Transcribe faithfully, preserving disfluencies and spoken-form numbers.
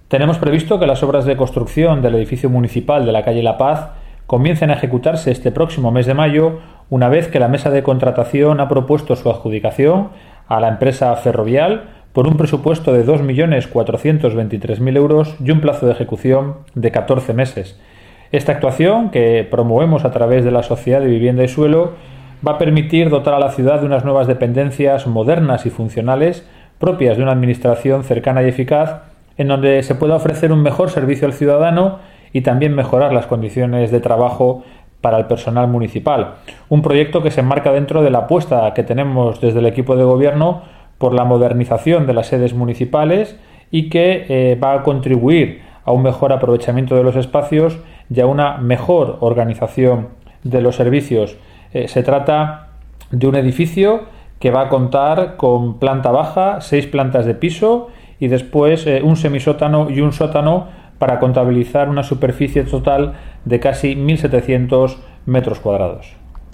Tenemos previsto que las obras de construcción del edificio municipal de la calle La Paz comiencen a ejecutarse este próximo mes de mayo, una vez que la mesa de contratación ha propuesto su adjudicación a la empresa Ferrovial por un presupuesto de dos millones cuatrocientos veintitrés mil euros y un plazo de ejecución de catorce meses. Esta actuación, que promovemos a través de la Sociedad de Vivienda y Suelo, va a permitir dotar a la ciudad de unas nuevas dependencias modernas y funcionales propias de una administración cercana y eficaz, en donde se pueda ofrecer un mejor servicio al ciudadano y también mejorar las condiciones de trabajo para el personal municipal. Un proyecto que se enmarca dentro de la apuesta que tenemos desde el equipo de gobierno por la modernización de las sedes municipales y que eh, va a contribuir a un mejor aprovechamiento de los espacios y a una mejor organización de los servicios. Eh, se trata de un edificio que va a contar con planta baja, seis plantas de piso y después eh, un semisótano y un sótano para contabilizar una superficie total de casi mil setecientos metros cuadrados.